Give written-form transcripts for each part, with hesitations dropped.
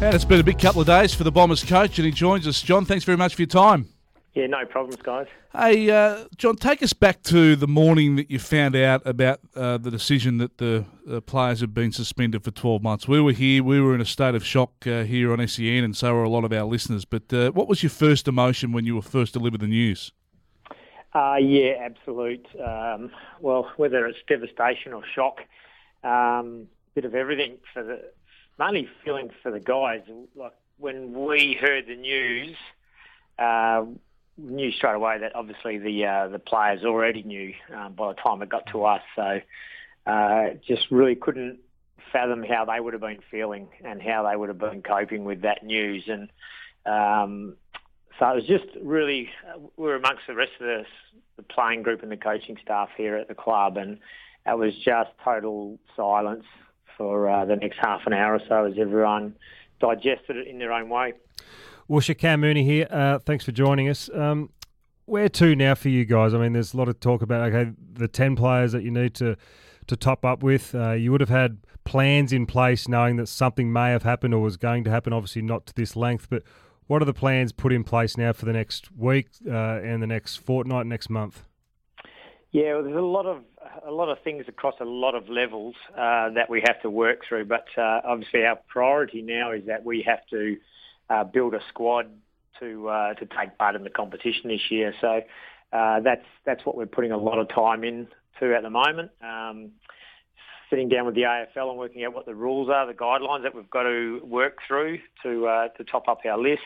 And it's been a big couple of days for the Bombers coach, and he joins us. John, thanks very much for your time. Yeah, no problems, guys. Hey, John, take us back to the morning that you found out about the decision that the players had been suspended for 12 months. We were here. We were in a state of shock here on SEN, and so were a lot of our listeners. But what was your first emotion when you were first delivered the news? Yeah, absolute. Well, whether it's devastation or shock, bit of everything. Mainly feeling for the guys. Like when we heard the news, knew straight away that obviously the players already knew by the time it got to us. So just really couldn't fathom how they would have been feeling and how they would have been coping with that news. And so it was just really, we were amongst the rest of the playing group and the coaching staff here at the club, and it was just total silence for the next half an hour or so as everyone digested it in their own way. Woosha, Cam Mooney here. Thanks for joining us. Where to now for you guys? I mean, there's a lot of talk about, the 10 players that you need to top up with. You would have had plans in place knowing that something may have happened or was going to happen, obviously not to this length, but what are the plans put in place now for the next week and the next fortnight, next month? Yeah, well, there's a lot of things across a lot of levels that we have to work through, but obviously our priority now is that we have to build a squad to take part in the competition this year. So that's what we're putting a lot of time into at the moment. Sitting down with the AFL and working out what the rules are, the guidelines that we've got to work through to top up our list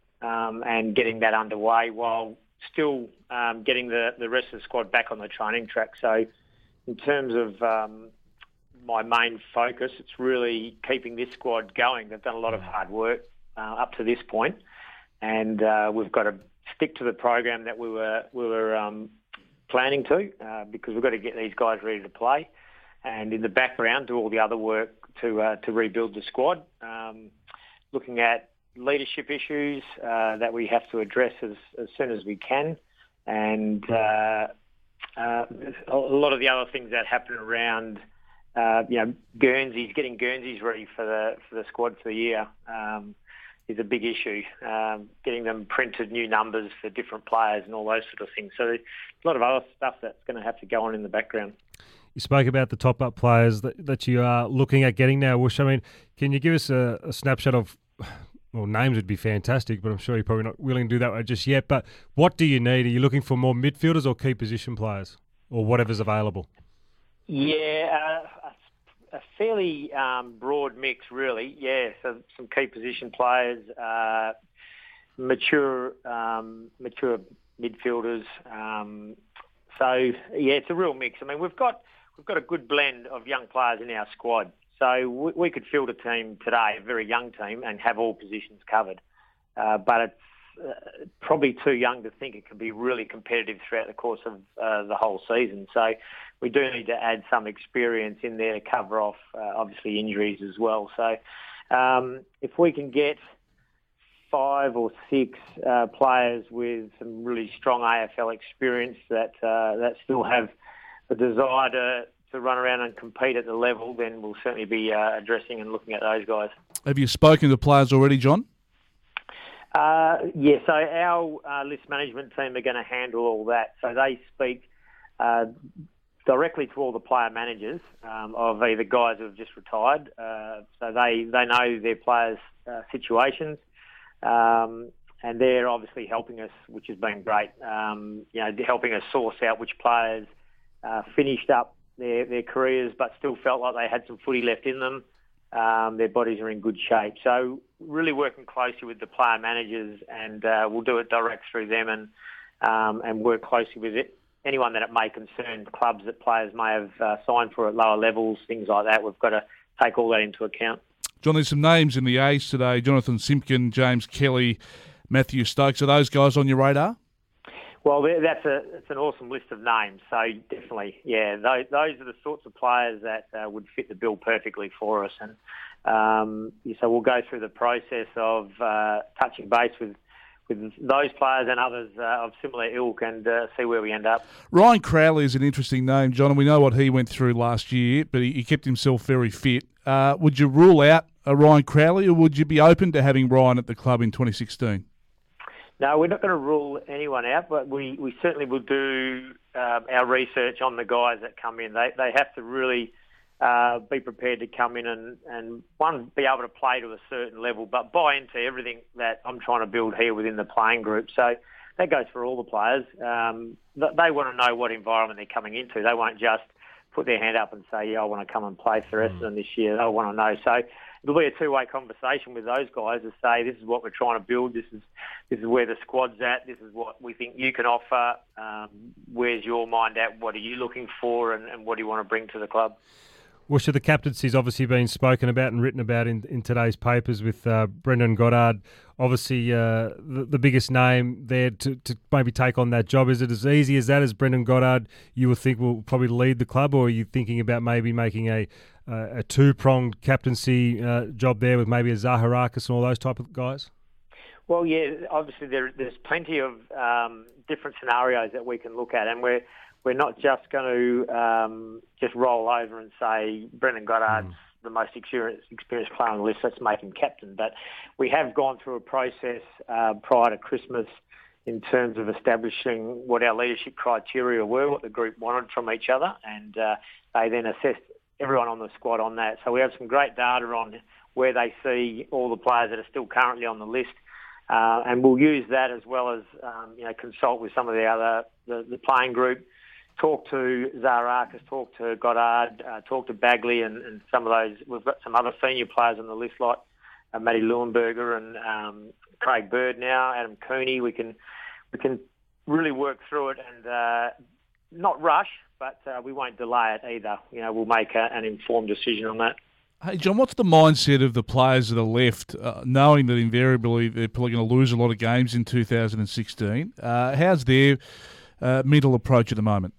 and getting that underway while still getting the rest of the squad back on the training track. So in terms of my main focus, it's really keeping this squad going. They've done a lot of hard work up to this point, and we've got to stick to the program that we were planning to because we've got to get these guys ready to play, and in the background do all the other work to rebuild the squad. Looking at leadership issues that we have to address as soon as we can, and a lot of the other things that happen around, Guernseys, getting Guernseys ready for the squad for the year is a big issue. Getting them printed new numbers for different players and all those sort of things. So there's a lot of other stuff that's going to have to go on in the background. You spoke about the top-up players that you are looking at getting now, Woosh. I mean, can you give us a snapshot of... Well, names would be fantastic, but I'm sure you're probably not willing to do that just yet. But what do you need? Are you looking for more midfielders or key position players or whatever's available? Yeah, a fairly broad mix, really. Yeah, so some key position players, mature midfielders. So, yeah, it's a real mix. I mean, we've got a good blend of young players in our squad. So we could field a team today, a very young team, and have all positions covered. But it's probably too young to think it can be really competitive throughout the course of the whole season. So we do need to add some experience in there to cover off, obviously, injuries as well. So if we can get 5 or 6 players with some really strong AFL experience that still have the desire to run around and compete at the level, then we'll certainly be addressing and looking at those guys. Have you spoken to players already, John? Yeah, so our list management team are going to handle all that. So they speak directly to all the player managers of either guys who have just retired. So they know their players' situations, and they're obviously helping us, which has been great. Helping us source out which players finished up their careers but still felt like they had some footy left in them. Their bodies are in good shape. So really working closely with the player managers, and we'll do it direct through them and work closely with anyone that it may concern, clubs that players may have signed for at lower levels, things like that. We've got to take all that into account. John, there's some names in the A's today. Jonathan Simpkin, James Kelly, Matthew Stokes. Are those guys on your radar? Well, it's an awesome list of names. So definitely, yeah, those are the sorts of players that would fit the bill perfectly for us. And so we'll go through the process of touching base those players and others of similar ilk and see where we end up. Ryan Crowley is an interesting name, John, and we know what he went through last year, but he kept himself very fit. Would you rule out a Ryan Crowley, or would you be open to having Ryan at the club in 2016? No, we're not going to rule anyone out, but we certainly will do our research on the guys that come in. They have to really be prepared to come in and one, be able to play to a certain level, but buy into everything that I'm trying to build here within the playing group. So that goes for all the players. They want to know what environment they're coming into. They won't just put their hand up and say, yeah, I want to come and play for Essendon this year. They'll want to know. So it'll be a two-way conversation with those guys to say, this is what we're trying to build. This is where the squad's at. This is what we think you can offer. Where's your mind at? What are you looking for? And what do you want to bring to the club? Woosha, the captaincy's obviously been spoken about and written about in today's papers with Brendan Goddard, obviously the biggest name there to maybe take on that job. Is it as easy as that, as Brendan Goddard you would think will probably lead the club, or are you thinking about maybe making a two-pronged captaincy job there with maybe a Zaharakis and all those type of guys? Well, yeah, obviously there's plenty of different scenarios that we can look at, and we're not just going to just roll over and say Brendan Goddard's the most experienced player on the list, let's make him captain. But we have gone through a process prior to Christmas in terms of establishing what our leadership criteria were, what the group wanted from each other, and they then assessed everyone on the squad on that. So we have some great data on where they see all the players that are still currently on the list. And we'll use that as well as consult with some of the playing group, talk to Zaharakis, talk to Goddard, talk to Bagley and some of those. We've got some other senior players on the list like Matty Leuenberger and Craig Bird now, Adam Cooney. We can really work through it and not rush, but we won't delay it either. We'll make an informed decision on that. Hey, John, what's the mindset of the players that are left, knowing that invariably they're probably going to lose a lot of games in 2016? How's their mental approach at the moment?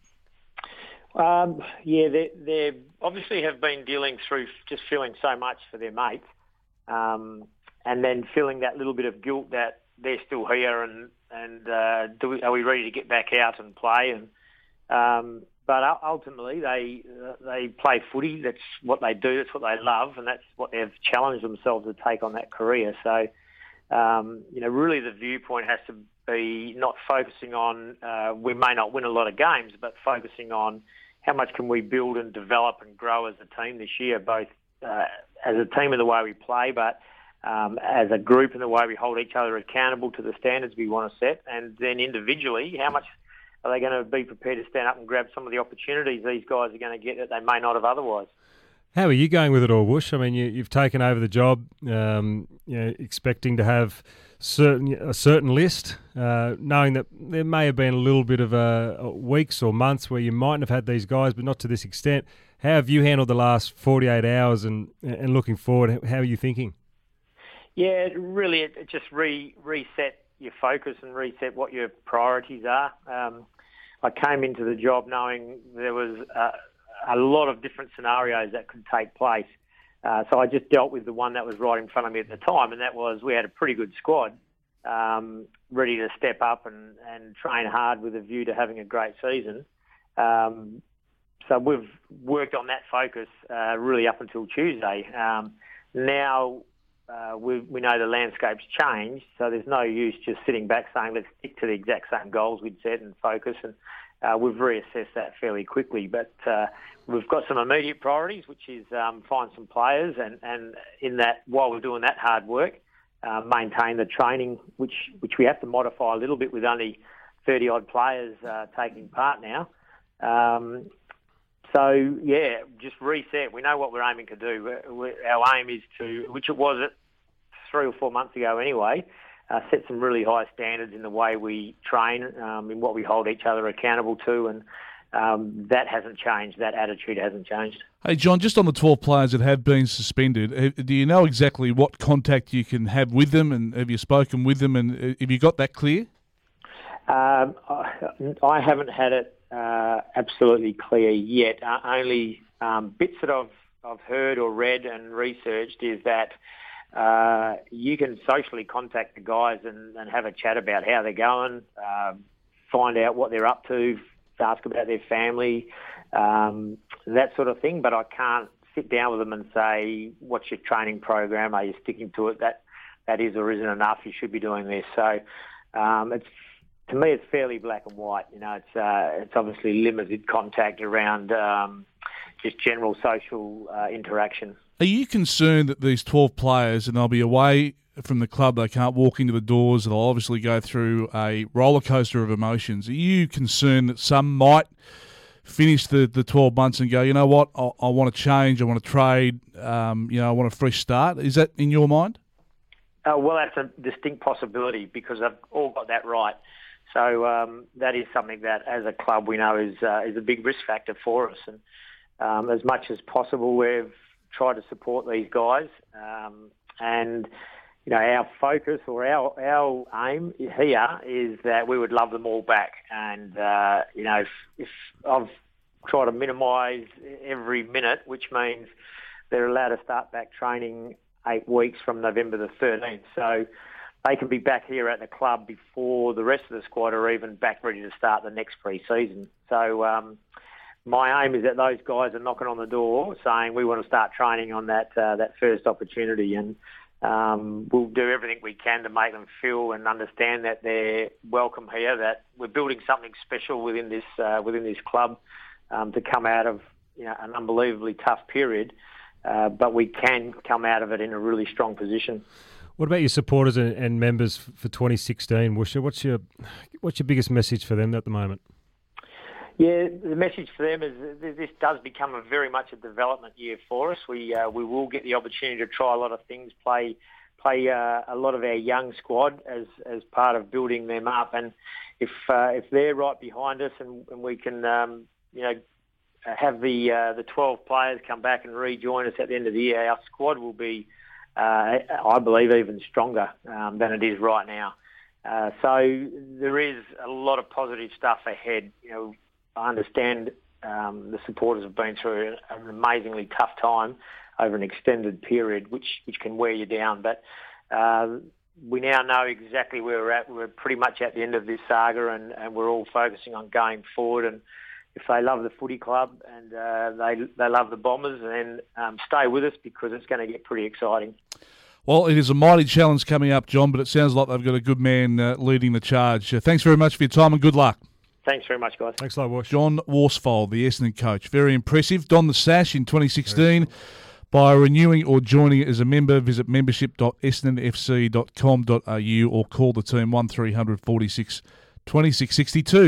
They obviously have been dealing through just feeling so much for their mates, and then feeling that little bit of guilt that they're still here and are we ready to get back out and play? But ultimately, they play footy. That's what they do. That's what they love, and that's what they've challenged themselves to take on that career. So, really the viewpoint has to be not focusing on we may not win a lot of games, but focusing on how much can we build and develop and grow as a team this year, both as a team in the way we play, but as a group in the way we hold each other accountable to the standards we want to set, and then individually, how much are they going to be prepared to stand up and grab some of the opportunities these guys are going to get that they may not have otherwise? How are you going with it all, Woosh? I mean, you've taken over the job, expecting to have a certain list, knowing that there may have been a little bit of weeks or months where you mightn't have had these guys, but not to this extent. How have you handled the last 48 hours and looking forward? How are you thinking? Yeah, really, it just reset your focus and reset what your priorities are. I came into the job knowing there was a lot of different scenarios that could take place. So I just dealt with the one that was right in front of me at the time, and that was we had a pretty good squad ready to step up and train hard with a view to having a great season. So we've worked on that focus really up until Tuesday. Now we know the landscape's changed, so there's no use just sitting back saying let's stick to the exact same goals we'd set and focus, and we've reassessed that fairly quickly. But we've got some immediate priorities, which is find some players and in that, while we're doing that hard work, maintain the training, which we have to modify a little bit with only 30-odd players taking part now. So, yeah, just reset. We know what we're aiming to do. Our aim is to, which it was 3 or 4 months ago anyway, set some really high standards in the way we train, in what we hold each other accountable to, and that hasn't changed. That attitude hasn't changed. Hey, John, just on the 12 players that have been suspended, do you know exactly what contact you can have with them, and have you spoken with them, and have you got that clear? I haven't had it absolutely clear yet. Only bits that I've heard or read and researched is that you can socially contact the guys and have a chat about how they're going, find out what they're up to, ask about their family, that sort of thing. But I can't sit down with them and say, what's your training program? Are you sticking to it? That is or isn't enough. You should be doing this. So to me, it's fairly black and white. It's obviously limited contact around just general social interaction. Are you concerned that these 12 players, and they'll be away from the club, they can't walk into the doors, they'll obviously go through a roller coaster of emotions. Are you concerned that some might finish the 12 months and go, you know what, I want to change, I want to trade, I want a fresh start? Is that in your mind? Well, that's a distinct possibility because they've all got that right. So that is something that, as a club, we know is a big risk factor for us. And as much as possible, we've tried to support these guys. And our focus or our aim here is that we would love them all back. And if I've tried to minimise every minute, which means they're allowed to start back training 8 weeks from November the 13th. So they can be back here at the club before the rest of the squad are even back ready to start the next pre-season. So my aim is that those guys are knocking on the door saying we want to start training on that first opportunity, and we'll do everything we can to make them feel and understand that they're welcome here, that we're building something special within this club to come out of an unbelievably tough period, but we can come out of it in a really strong position. What about your supporters and members for 2016, Woosha? What's your biggest message for them at the moment? Yeah, the message for them is this does become very much a development year for us. We will get the opportunity to try a lot of things, play a lot of our young squad as part of building them up. And if they're right behind us and we can have the 12 players come back and rejoin us at the end of the year, our squad will be, I believe, even stronger than it is right now. So there is a lot of positive stuff ahead. I understand the supporters have been through an amazingly tough time over an extended period, which can wear you down. But we now know exactly where we're at. We're pretty much at the end of this saga, and we're all focusing on going forward. And if they love the footy club and they love the Bombers, then stay with us because it's going to get pretty exciting. Well, it is a mighty challenge coming up, John, but it sounds like they've got a good man leading the charge. Thanks very much for your time and good luck. Thanks very much, guys. Thanks a lot, Wash. John Worsfold, the Essendon coach. Very impressive. Donned the sash in 2016. By renewing or joining it as a member, visit membership.essendonfc.com.au or call the team 1300 46 2662.